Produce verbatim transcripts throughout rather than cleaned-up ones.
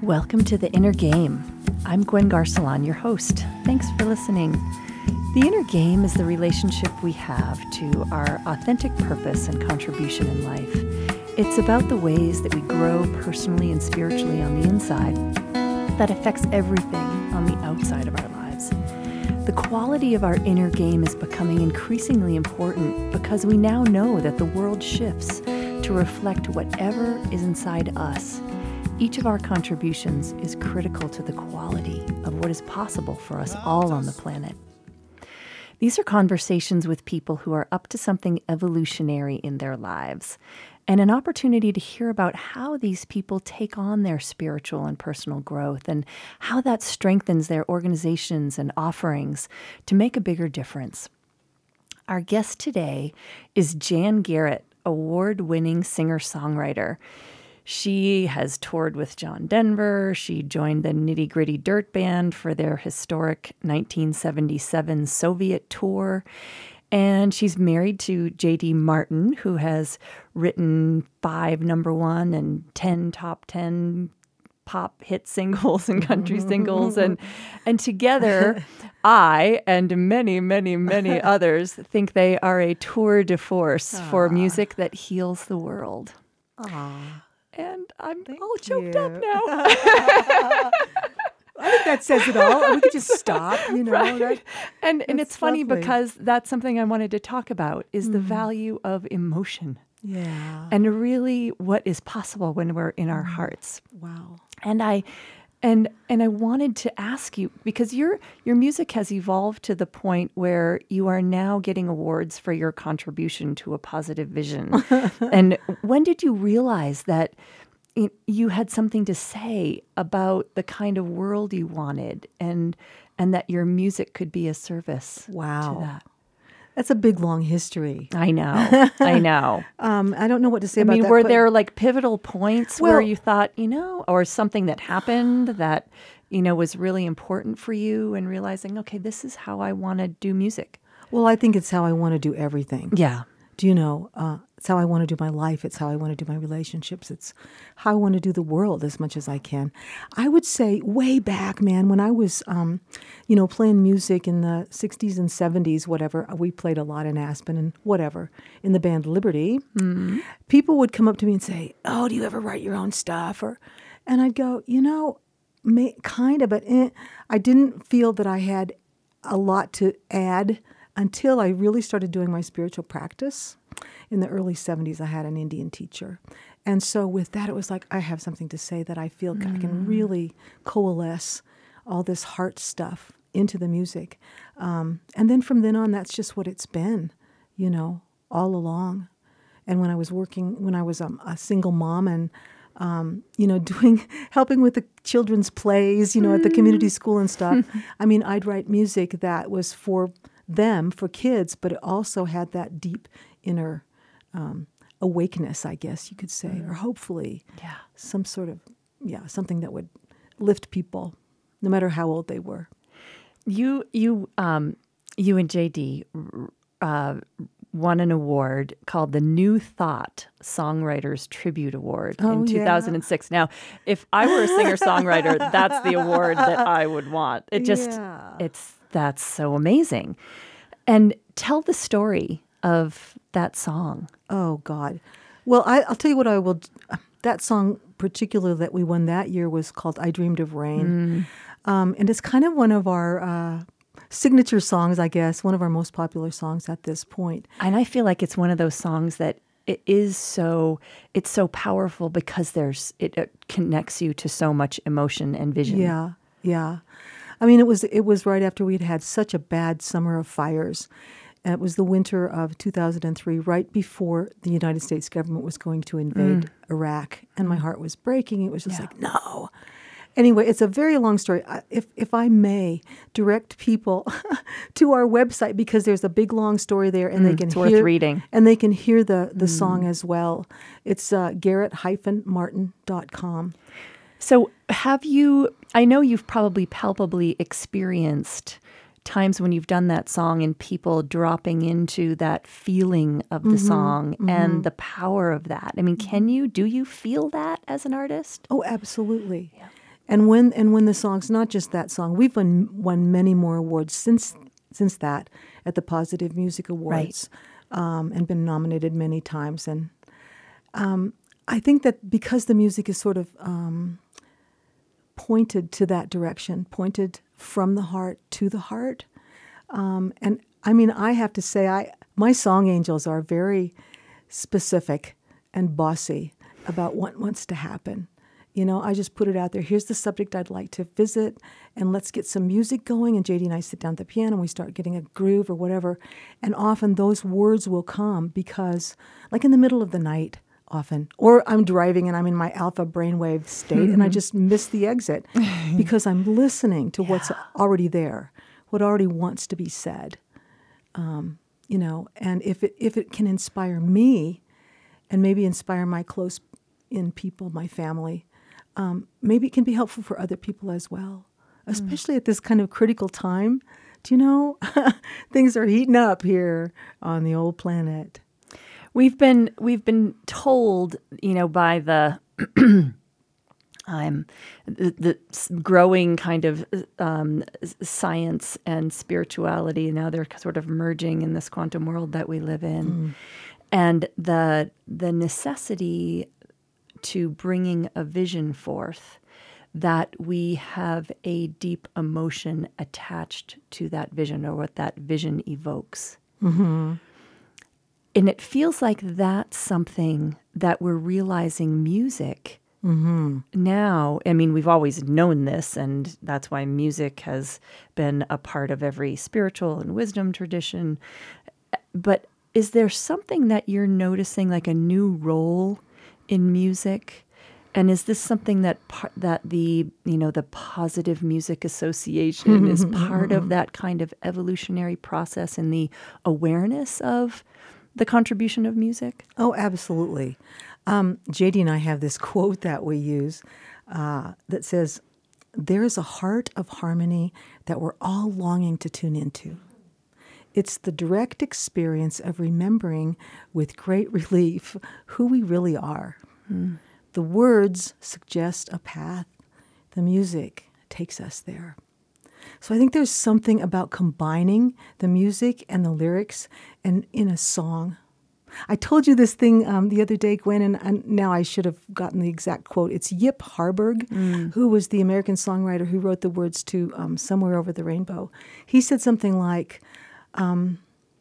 Welcome to The Inner Game. I'm Gwen Garcelon, your host. Thanks for listening. The inner game is the relationship we have to our authentic purpose and contribution in life. It's about the ways that we grow personally and spiritually on the inside that affects everything on the outside of our lives. The quality of our inner game is becoming increasingly important because we now know that the world shifts to reflect whatever is inside us. Each of our contributions is critical to the quality of what is possible for us all on the planet. These are conversations with people who are up to something evolutionary in their lives, and an opportunity to hear about how these people take on their spiritual and personal growth and how that strengthens their organizations and offerings to make a bigger difference. Our guest today is Jan Garrett, award-winning singer-songwriter. She has toured with John Denver. She joined the Nitty Gritty Dirt Band for their historic nineteen seventy-seven Soviet tour. And she's married to J D Martin, who has written five number one and ten top ten pop hit singles and country singles. And, and together, I and many, many, many others think they are a tour de force Aww. For music that heals the world. Aww. And I'm Thank all choked you. up now. I think that says it all. We could just stop, you know. Right. That, and and it's funny lovely. because that's something I wanted to talk about is mm. the value of emotion. Yeah. And really what is possible when we're in our hearts. Wow. And I and and I wanted to ask you, because your your music has evolved to the point where you are now getting awards for your contribution to a positive vision. And when did you realize that it, you had something to say about the kind of world you wanted, and and that your music could be a service wow. to that? That's a big, long history. I know. I know. um, I don't know what to say I about mean, that. were but- there like pivotal points Well- where you thought, you know, or something that happened that, you know, was really important for you and realizing, okay, this is how I want to do music? Well, I think it's how I want to do everything. Yeah. Do you know? Uh, it's how I want to do my life. It's how I want to do my relationships. It's how I want to do the world as much as I can. I would say way back, man, when I was, um, you know, playing music in the sixties and seventies, whatever, we played a lot in Aspen and whatever, in the band Liberty, mm-hmm. people would come up to me and say, oh, do you ever write your own stuff? Or, and I'd go, you know, may, kind of, but eh. I didn't feel that I had a lot to add until I really started doing my spiritual practice. In the early seventies, I had an Indian teacher. And so with that, it was like, I have something to say that I feel mm. I can really coalesce all this heart stuff into the music. Um, and then from then on, that's just what it's been, you know, all along. And when I was working, when I was um, a single mom and, um, you know, doing, helping with the children's plays, you know, mm. at the community school and stuff, I mean, I'd write music that was for them, for kids, but it also had that deep inner um, awakeness, I guess you could say, mm. or hopefully yeah. some sort of, yeah, something that would lift people, no matter how old they were. You, you, um, you and J D uh, won an award called the New Thought Songwriters Tribute Award oh, in two thousand six. Yeah. Now, if I were a singer-songwriter, that's the award that I would want. It just, yeah. it's, that's so amazing. And tell the story of that song. Oh, God. Well, I, I'll tell you what I will, that song particular that we won that year was called I Dreamed of Rain. Mm. Um, and it's kind of one of our uh, signature songs, I guess, one of our most popular songs at this point. And I feel like it's one of those songs that it is so, it's so powerful because there's, it, it connects you to so much emotion and vision. Yeah, yeah. I mean, it was it was right after we'd had such a bad summer of fires. And it was the winter of two thousand three, right before the United States government was going to invade mm. Iraq. And my heart was breaking. It was just yeah. like, no. Anyway, it's a very long story. If if I may direct people to our website, because there's a big long story there, and mm, they can it's hear worth reading, and they can hear the the mm. song as well. It's uh, garrett dash martin dot com. So have you, I know you've probably palpably experienced times when you've done that song and people dropping into that feeling of the mm-hmm, song mm-hmm. and the power of that. I mean, can you, do you feel that as an artist? Oh, absolutely. Yeah. And when and when the songs, not just that song, we've won won many more awards since since that at the Positive Music Awards, right. um, and been nominated many times. And um, I think that because the music is sort of um, pointed to that direction, pointed from the heart to the heart, um, and I mean, I have to say, I my song angels are very specific and bossy about what wants to happen. You know, I just put it out there. Here's the subject I'd like to visit, and let's get some music going. And J D and I sit down at the piano, and we start getting a groove or whatever. And often those words will come because, like in the middle of the night, often, or I'm driving and I'm in my alpha brainwave state, mm-hmm. and I just miss the exit because I'm listening to yeah. what's already there, what already wants to be said. Um, you know, and if it if it can inspire me, and maybe inspire my close in people, my family. Um, maybe it can be helpful for other people as well, especially mm. at this kind of critical time. Do you know, things are heating up here on the old planet. We've been we've been told, you know, by the um, the, the growing kind of um, science and spirituality. Now they're sort of merging in this quantum world that we live in, mm. and the the necessity to bringing a vision forth, that we have a deep emotion attached to that vision or what that vision evokes. Mm-hmm. And it feels like that's something that we're realizing music mm-hmm. now. I mean, we've always known this, and that's why music has been a part of every spiritual and wisdom tradition. But is there something that you're noticing, like a new role in music? And is this something that par- that the you know the Positive Music Association is part of that kind of evolutionary process in the awareness of the contribution of music? Oh, absolutely. Um, J D and I have this quote that we use uh, that says, "There is a heart of harmony that we're all longing to tune into. It's the direct experience of remembering with great relief who we really are. Mm. The words suggest a path. The music takes us there." So I think there's something about combining the music and the lyrics and in a song. I told you this thing um, the other day, Gwen, and, and now I should have gotten the exact quote. It's Yip Harburg, mm. who was the American songwriter who wrote the words to um, Somewhere Over the Rainbow. He said something like, Um,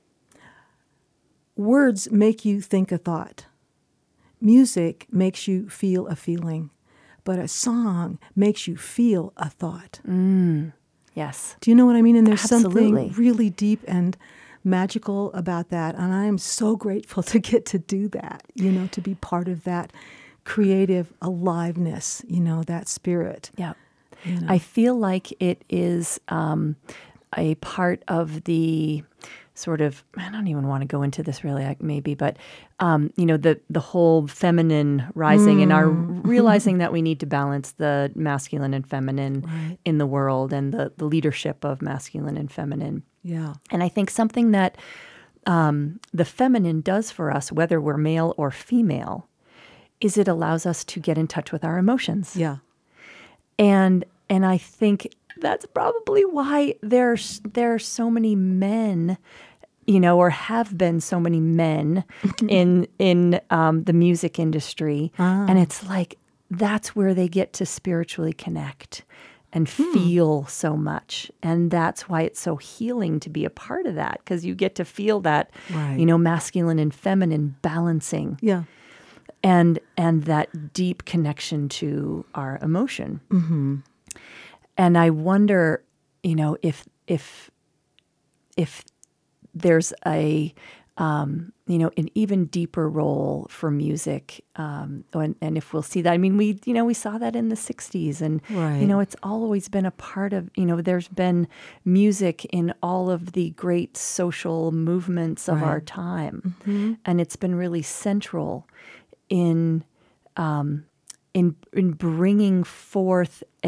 words make you think a thought. Music makes you feel a feeling, but a song makes you feel a thought. Mm. Yes. Do you know what I mean? And there's Absolutely. something really deep and magical about that. And I am so grateful to get to do that, you know, to be part of that creative aliveness, you know, that spirit. Yeah. You know? I feel like it is um, a part of the sort of, I don't even want to go into this really, maybe, but, um, you know, the, the whole feminine rising mm. and our realizing that we need to balance the masculine and feminine right. in the world and the, the leadership of masculine and feminine. Yeah. And I think something that um, the feminine does for us, whether we're male or female, is it allows us to get in touch with our emotions. Yeah. And and I think that's probably why there's there are so many men, you know, or have been so many men in in um, the music industry, ah. and it's like that's where they get to spiritually connect and hmm. feel so much, and that's why it's so healing to be a part of that, because you get to feel that, right. you know, masculine and feminine balancing, yeah, and and that deep connection to our emotion. Mm-hmm. And I wonder, you know, if if if there's a um, you know, an even deeper role for music, um, and, and if we'll see that. I mean, we you know we saw that in the sixties, and right. you know, it's always been a part of. You know, there's been music in all of the great social movements of right. our time, mm-hmm. and it's been really central in um, in in bringing forth an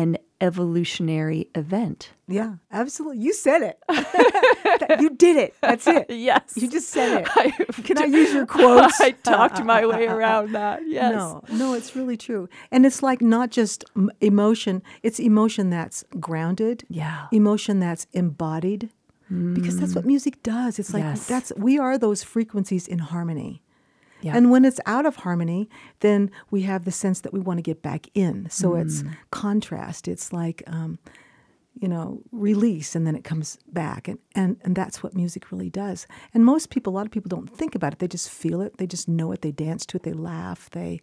evolutionary event. Yeah, absolutely. You said it. That- you did it. That's it. Yes. You just said it. I, Can I use your quotes? I talked my way around that. Yes. No, no, it's really true. And it's like not just m- emotion, it's emotion that's grounded, Yeah. emotion that's embodied, because that's what music does. It's like Yes. that's we are those frequencies in harmony. Yeah. And when it's out of harmony, then we have the sense that we want to get back in. So it's contrast. It's like, um, you know, release, and then it comes back. And, and, and that's what music really does. And most people, a lot of people don't think about it. They just feel it. They just know it. They dance to it. They laugh. They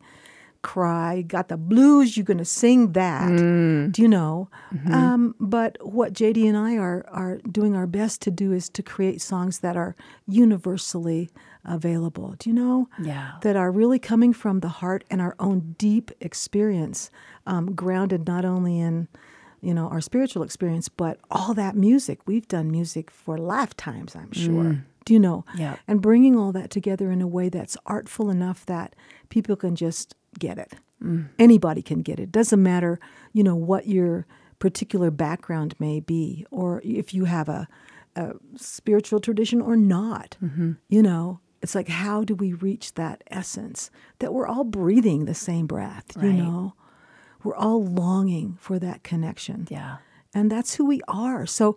cry. Got the blues, you're going to sing that. Do you know? Um, but what J D and I are, are doing our best to do is to create songs that are universally available. Do you know? Yeah. That are really coming from the heart and our own deep experience, um, grounded not only in, you know, our spiritual experience, but all that music. We've done music for lifetimes, I'm sure. Do you know? Yeah. And bringing all that together in a way that's artful enough that people can just get it. Anybody can get it. Doesn't matter, you know, what your particular background may be, or if you have a, a spiritual tradition or not. You know, it's like, how do we reach that essence that we're all breathing the same breath? You Right. know, we're all longing for that connection. Yeah. And that's who we are. So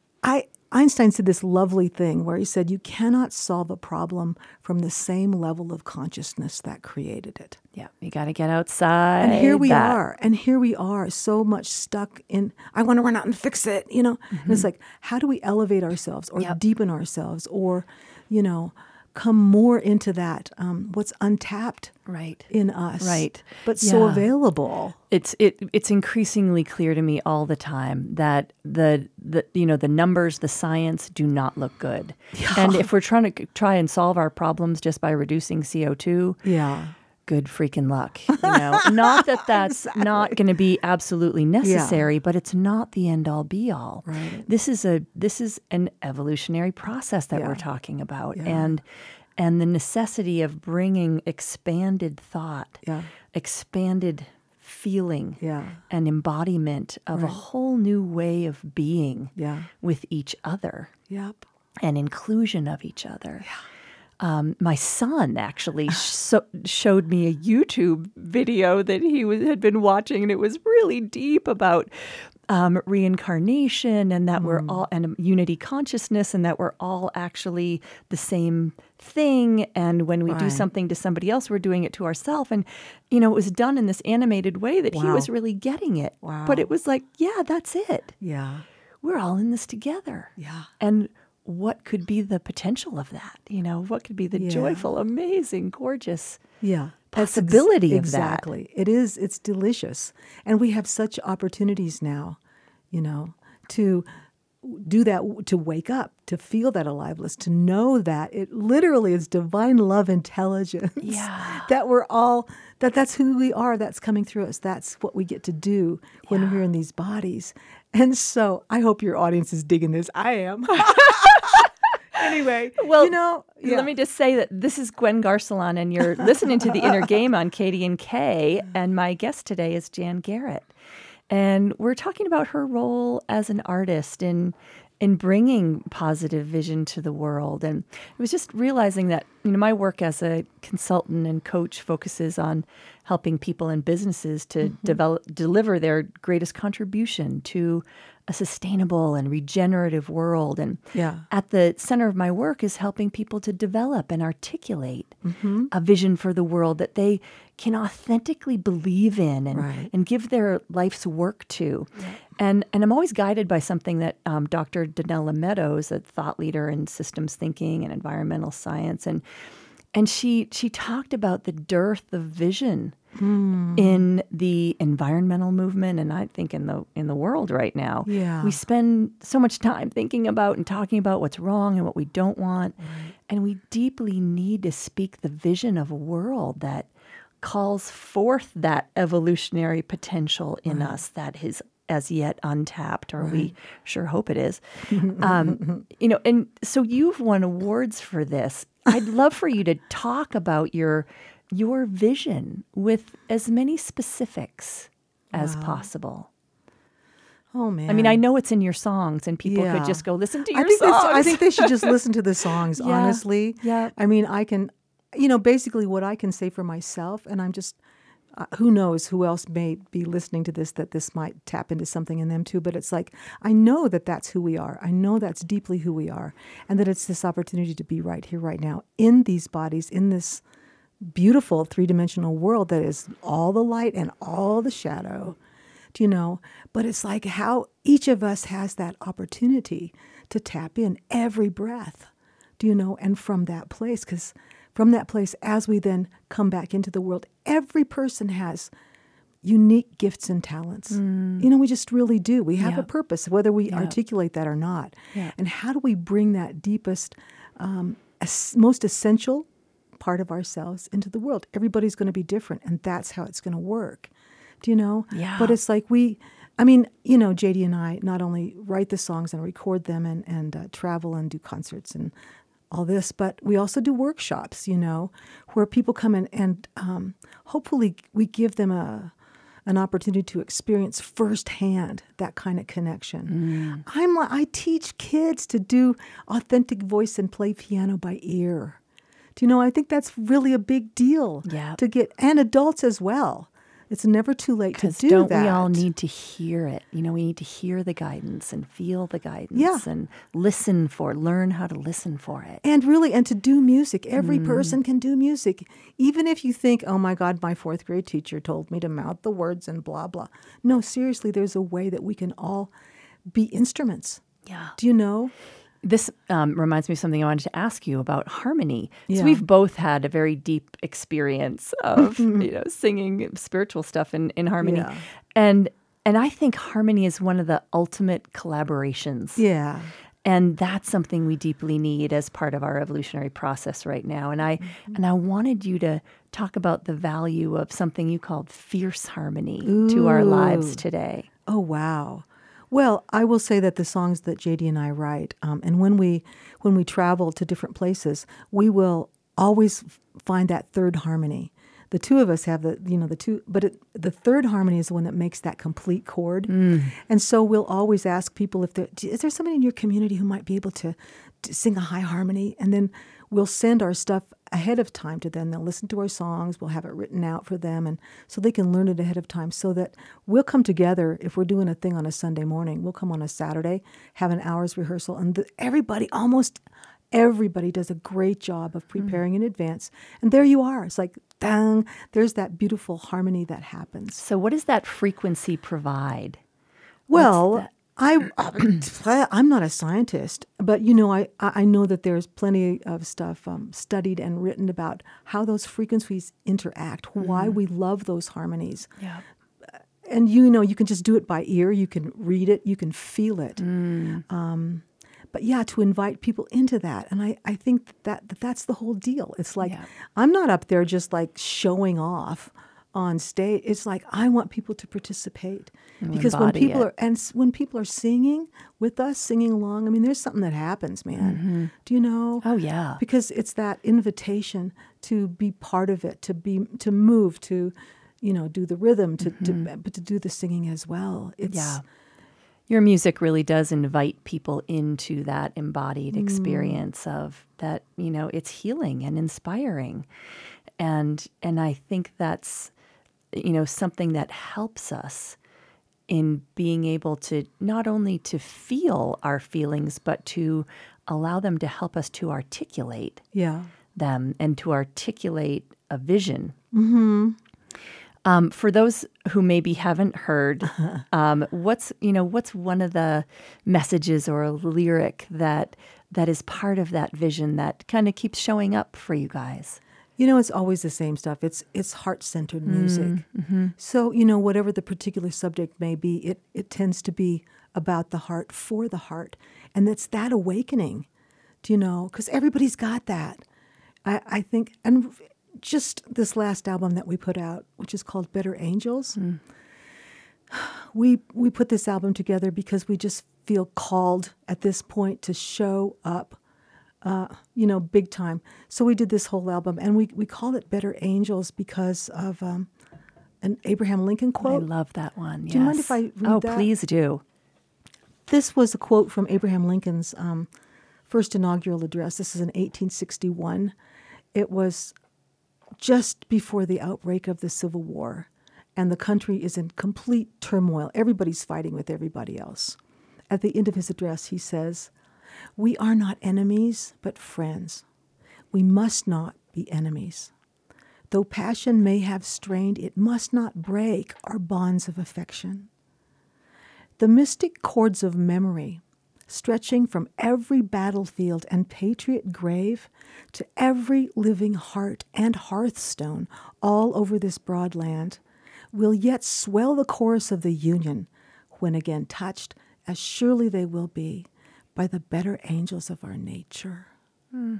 I Einstein said this lovely thing where he said, you cannot solve a problem from the same level of consciousness that created it. Yeah. You got to get outside. And here we that. are. And here we are so much stuck in, I want to run out and fix it, you know? And it's like, how do we elevate ourselves or Yep. deepen ourselves or, you know, come more into that, um, what's untapped Right. in us. Right. But so Yeah. available. It's it it's increasingly clear to me all the time that the the you know the numbers, the science do not look good. And if we're trying to try and solve our problems just by reducing C O two, Yeah. good freaking luck. You know, not that that's not going to be absolutely necessary, but it's not the end all be all. Right. This is a this is an evolutionary process that Yeah. we're talking about, Yeah. and and the necessity of bringing expanded thought, Yeah. expanded feeling, Yeah. and embodiment of a Right. whole new way of being Yeah. with each other Yep. and inclusion of each other. Um, my son actually so, showed me a YouTube video that he was, had been watching, and it was really deep about um, reincarnation and that we're all, and unity consciousness, and that we're all actually the same thing. And when we do Right. something to somebody else, we're doing it to ourselves. And, you know, it was done in this animated way that he Wow. was really getting it. Wow. But it was like, yeah, that's it. Yeah. We're all in this together. Yeah. And what could be the potential of that? You know, what could be the Yeah. joyful, amazing, gorgeous Yeah. That's ex- possibility of that? Exactly. It is. It's delicious. And we have such opportunities now, you know, to do that, to wake up, to feel that aliveness, to know that it literally is divine love intelligence. Yeah. That we're all, that that's who we are, that's coming through us. That's what we get to do when we're in these bodies. And so I hope your audience is digging this. I am. Anyway, Well, you know, yeah. let me just say that this is Gwen Garcelon, and you're listening to The Inner Game on Katie and Kay, and my guest today is Jan Garrett. And we're talking about her role as an artist in in bringing positive vision to the world. And I was just realizing that, you know, my work as a consultant and coach focuses on helping people and businesses to develop, deliver their greatest contribution to a sustainable and regenerative world. And Yeah. at the center of my work is helping people to develop and articulate a vision for the world that they can authentically believe in and, Right. and give their life's work to. And and I'm always guided by something that um, Doctor Donella Meadows, a thought leader in systems thinking and environmental science, and and she she talked about the dearth of vision in the environmental movement, and I think in the in the world right now. Yeah. We spend so much time thinking about and talking about what's wrong and what we don't want, and we deeply need to speak the vision of a world that calls forth that evolutionary potential in us that is as yet untapped, or we sure hope it is. Um, you know, and so you've won awards for this. I'd love for you to talk about your your vision with as many specifics as possible. Oh man. I mean, I know it's in your songs, and people Yeah. could just go listen to your I think songs. that's- I think they should just listen to the songs, Yeah. honestly. Yeah. I mean, I can, you know, basically what I can say for myself, and I'm just, uh, who knows who else may be listening to this, that this might tap into something in them too. But it's like, I know that that's who we are. I know that's deeply who we are. And that it's this opportunity to be right here, right now, in these bodies, in this beautiful three-dimensional world that is all the light and all the shadow. Do you know? But it's like how each of us has that opportunity to tap in every breath. Do you know? And from that place, because from that place, as we then come back into the world, every person has unique gifts and talents. Mm. You know, we just really do. We have Yeah. a purpose, whether we Yeah. articulate that or not. Yeah. And how do we bring that deepest, um, es- most essential part of ourselves into the world? Everybody's going to be different, and that's how it's going to work. Do you know? Yeah. But it's like we, I mean, you know, J D and I not only write the songs and record them and, and uh, travel and do concerts and all this, but we also do workshops, you know, where people come in and um, hopefully we give them a an opportunity to experience firsthand that kind of connection. Mm. I'm like, I teach kids to do authentic voice and play piano by ear. Do you know, I think that's really a big deal Yeah. to get, and adults as well. It's never too late to do don't that. we all need to hear it? You know, we need to hear the guidance and feel the guidance Yeah. and listen for it, learn how to listen for it. And really, and to do music. Every Mm. person can do music. Even if you think, oh my God, my fourth grade teacher told me to mouth the words and blah, blah. No, seriously, there's a way that we can all be instruments. Yeah. Do you know? This um, reminds me of something I wanted to ask you about harmony. Yeah. So we've both had a very deep experience of you know singing spiritual stuff in, in harmony, Yeah. and and I think harmony is one of the ultimate collaborations. Yeah. And that's something we deeply need as part of our evolutionary process right now. And I Mm-hmm. and I wanted you to talk about the value of something you called fierce harmony to our lives Ooh. today. Oh, wow. Well, I will say that the songs that J D and I write, um, and when we when we travel to different places, we will always f- find that third harmony. The two of us have the, you know, the two, but it, the third harmony is the one that makes that complete chord. Mm. And so we'll always ask people if there, is there somebody in your community who might be able to, to sing a high harmony? And then we'll send our stuff ahead of time to them. They'll listen to our songs. We'll have it written out for them, and so they can learn it ahead of time, so that we'll come together. If we're doing a thing on a Sunday morning, we'll come on a Saturday, have an hour's rehearsal, and the, everybody, almost everybody does a great job of preparing mm. in advance. And there you are. It's like, dang, there's that beautiful harmony that happens. So what does that frequency provide? Well, I, I'm not a scientist, but, you know, I, I know that there's plenty of stuff um, studied and written about how those frequencies interact, mm. why we love those harmonies. Yeah. And, you know, you can just do it by ear. You can read it. You can feel it. Mm. Um, but, yeah, to invite people into that. And I, I think that, that that's the whole deal. It's like, yeah. I'm not up there just like showing off on stage. It's like, I want people to participate. And because when people it. are, and when people are singing with us, singing along, I mean, there's something that happens, man. Mm-hmm. Do you know? Oh, yeah. Because it's that invitation to be part of it, to be, to move, to, you know, do the rhythm, to, mm-hmm. to but to do the singing as well. It's, yeah. Your music really does invite people into that embodied mm. experience of that, you know, it's healing and inspiring. And, and I think that's, you know, something that helps us in being able to not only to feel our feelings, but to allow them to help us to articulate yeah. them and to articulate a vision. Mm-hmm. Um, for those who maybe haven't heard, um, what's you know what's one of the messages or a lyric that that is part of that vision that kind of keeps showing up for you guys? You know, it's always the same stuff. It's it's heart-centered music. Mm-hmm. So, you know, whatever the particular subject may be, it, it tends to be about the heart, for the heart. And it's that awakening, do you know? Because everybody's got that. I, I think, and just this last album that we put out, which is called Better Angels, mm. we we put this album together because we just feel called at this point to show up. Uh, you know, big time. So we did this whole album, and we, we called it Better Angels because of um, an Abraham Lincoln quote. I love that one, Do yes. you mind if I read oh, that? Oh, please do. this was a quote from Abraham Lincoln's um, first inaugural address. This is in eighteen sixty-one. It was just before the outbreak of the Civil War, and the country is in complete turmoil. Everybody's fighting with everybody else. At the end of his address, he says, "We are not enemies, but friends. We must not be enemies. Though passion may have strained, it must not break our bonds of affection. The mystic cords of memory, stretching from every battlefield and patriot grave to every living heart and hearthstone all over this broad land, will yet swell the chorus of the Union when again touched, as surely they will be, by the better angels of our nature." Mm.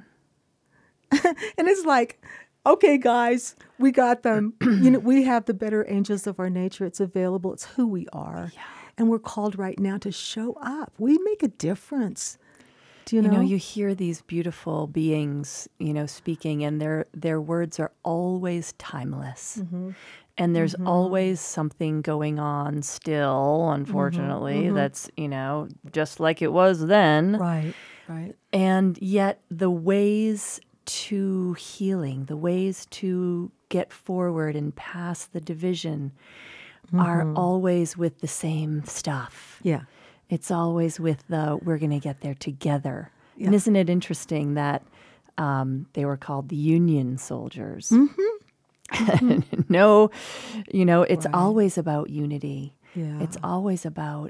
And it's like, okay, guys, we got them. You know, we have the better angels of our nature. It's available. It's who we are. Yeah. And we're called right now to show up. We make a difference. Do you know? You know, you hear these beautiful beings, you know, speaking, and their their words are always timeless. Mm-hmm. And there's mm-hmm. always something going on still, unfortunately, mm-hmm. that's, you know, just like it was then. Right, right. And yet the ways to healing, the ways to get forward and past the division mm-hmm. are always with the same stuff. Yeah. It's always with the, we're going to get there together. Yeah. And isn't it interesting that um, they were called the Union soldiers? Mm-hmm. No, you know, it's right. always about unity. Yeah. It's always about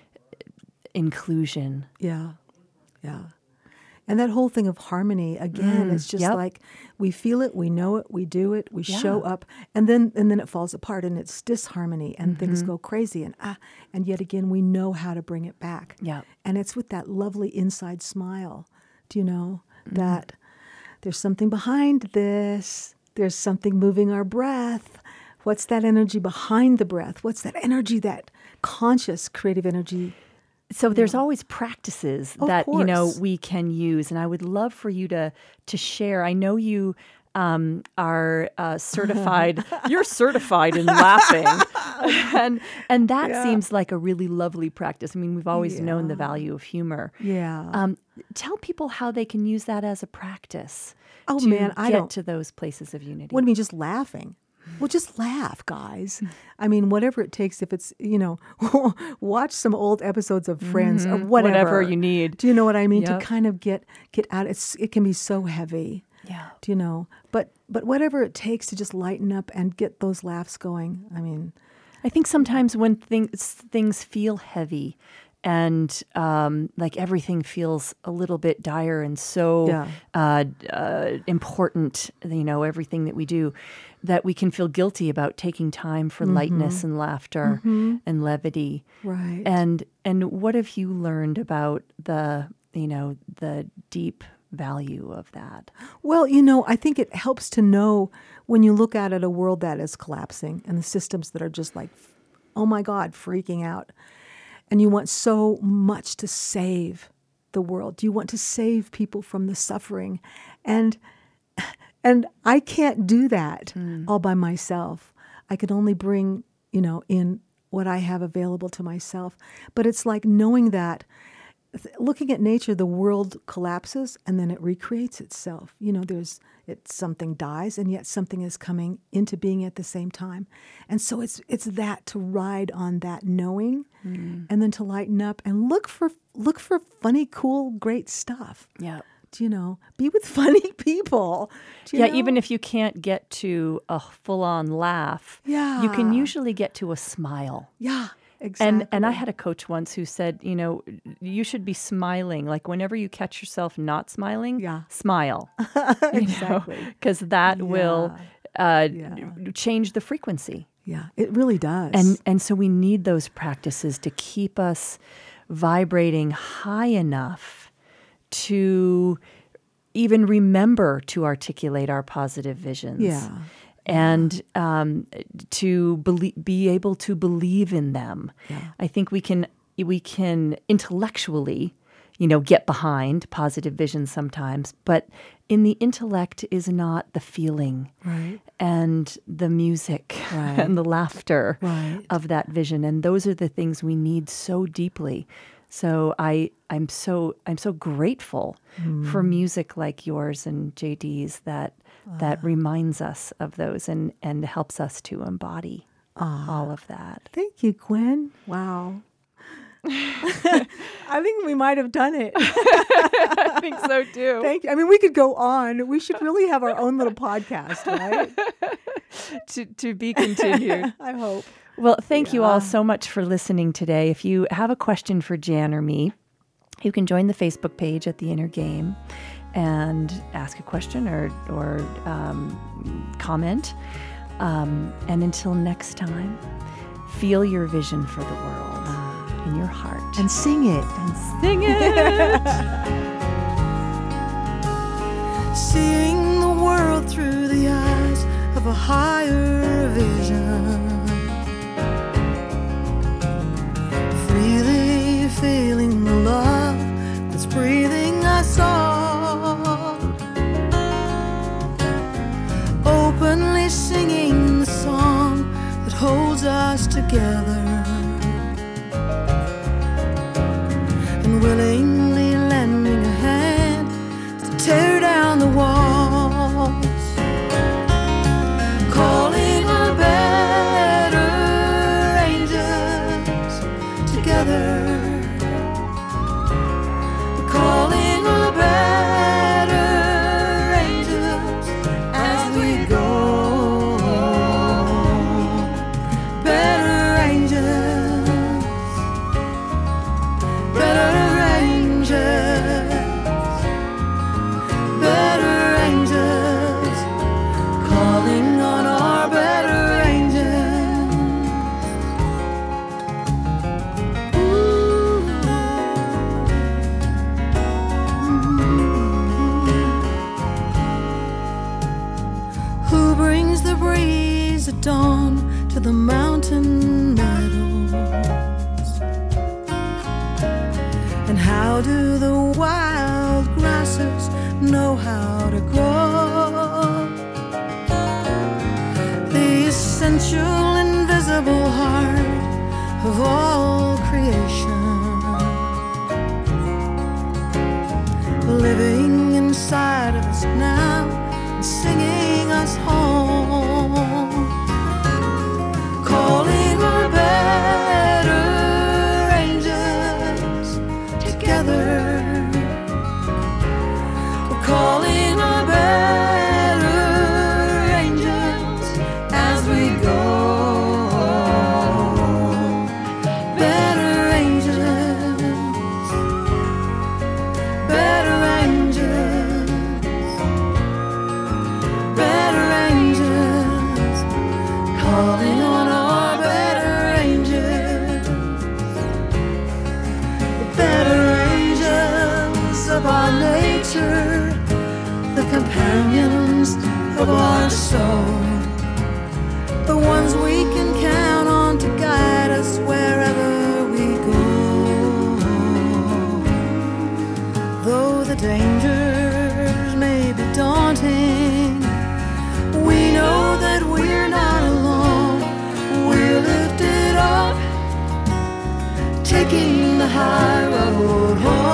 inclusion. Yeah, yeah. And that whole thing of harmony, again, Mm, it's just yep. like we feel it, we know it, we do it, we Yeah. show up, and then and then it falls apart and it's disharmony and things go crazy and ah, and yet again we know how to bring it back. Yeah. And it's with that lovely inside smile, do you know, that there's something behind this. There's something moving our breath. What's that energy behind the breath? What's that energy, that conscious creative energy? So there's always practices Of that, you know, course. we can use. And I would love for you to to share. I know you um, are uh, certified. You're certified in laughing. and and that Yeah. seems like a really lovely practice. I mean, we've always known the Yeah. value of humor. Yeah. Um, tell people how they can use that as a practice Oh, to man, I get don't- to those places of unity. What do you mean, just laughing? Well, just laugh, guys. I mean, whatever it takes. If it's, you know, watch some old episodes of Friends or Mhm. whatever. Whatever you need. Do you know what I mean? Yep. To kind of get get out. It's it can be so heavy. Yeah. Do you know? But but whatever it takes to just lighten up and get those laughs going. I mean, I think sometimes when things things feel heavy and um, like everything feels a little bit dire and so Yeah. uh, uh, important, you know, everything that we do, that we can feel guilty about taking time for lightness and laughter and levity. right. And and what have you learned about the, you know, the deep value of that? Well, you know, I think it helps to know when you look out at a world that is collapsing and the systems that are just like, oh my God, freaking out. And you want so much to save the world. You want to save people from the suffering. And and I can't do that all by myself. I can only bring, you know, in what I have available to myself. But it's like knowing that looking at nature, the world collapses and then it recreates itself. You know, there's it something dies and yet something is coming into being at the same time. And so it's it's that to ride on that knowing mm. and then to lighten up and look for look for funny, cool, great stuff. Yeah. Do you know? Be with funny people. Do you Yeah, know? even if you can't get to a full-on laugh, Yeah. you can usually get to a smile. Yeah. Exactly. And and I had a coach once who said, you know, you should be smiling. Like whenever you catch yourself not smiling, Yeah. smile. Exactly. Because that will uh, Yeah. change the frequency. Yeah, it really does. And and so we need those practices to keep us vibrating high enough to even remember to articulate our positive visions. Yeah. And um, to belie- be able to believe in them. Yeah. I think we can we can intellectually, you know, get behind positive visions sometimes, but in the intellect is not the feeling Right. and the music Right. and the laughter Right. of that vision. And those are the things we need so deeply. So I, I'm so I'm so grateful Mm. for music like yours and J D's that that reminds us of those and, and helps us to embody all of that. Thank you, Gwen. Wow. I think we might have done it. I think so too. Thank you. I mean, we could go on. We should really have our own little podcast, right? to to be continued. I hope. Well, thank you Yeah. all so much for listening today. If you have a question for Jan or me, you can join the Facebook page at The Inner Game and ask a question or, or um, comment. Um, and until next time, feel your vision for the world in your heart. And sing it. And sing it! Seeing the world through the eyes of a higher vision. Freely feeling the love that's breathing us all. Openly singing the song that holds us together. And willingly lending a hand to tear down the walls. Calling our better angels together. Calling our better angels as we go. Better angels. Better angels. Better angels. Calling on our better angels. Ooh. Who brings the breeze at dawn to the mountain meadows? And how do the wild grasses know how to grow? The essential invisible heart of all creation, living inside of us now and singing us home. Calling our better angels together. We're calling our better angels as we go. Better angels. Better angels. Better angels. Calling on our better angels. The better angels of our nature, the companions of our soul, the ones we can count on to guide us wherever we go. Though the dangers may be daunting, we know that we're not alone. We're lifted up, taking the high road home.